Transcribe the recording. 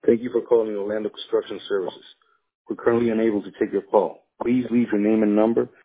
Thank you for calling Orlando Construction Services. We're currently unable to take your call. Please leave your name and number